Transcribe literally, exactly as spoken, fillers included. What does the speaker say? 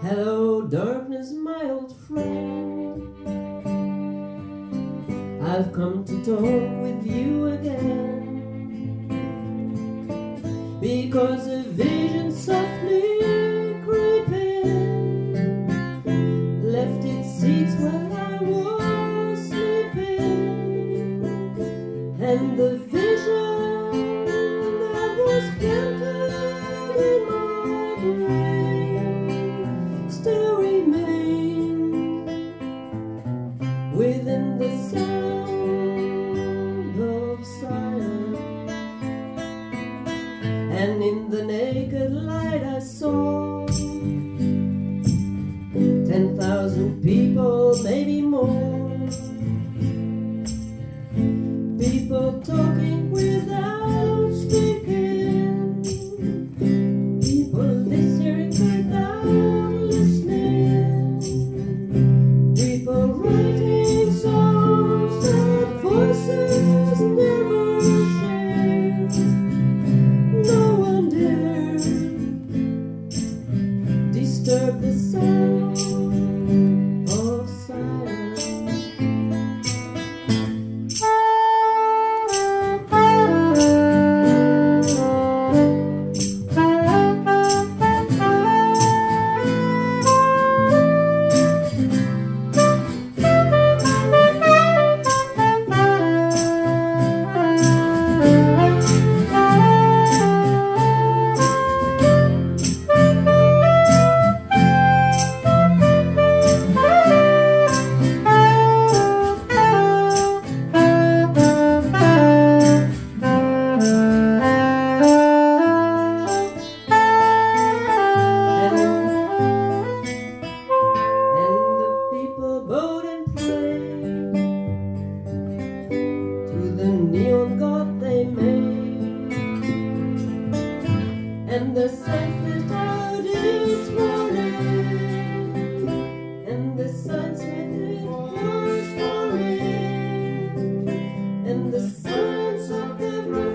Hello, darkness, my old friend. I've come to talk with you again, because a vision softly creeping left its seeds while I was sleeping, and the vision that was planted in my brain still remains within the sound of silence. And in the naked light I saw ten thousand people, maybe more, people talking without speaking, people listening without listening, people writing songs that voices never share. No one dare disturb the sound of silence. Neon god they made, and the sun lit out its morning, and the sunset it was falling, and the silence of the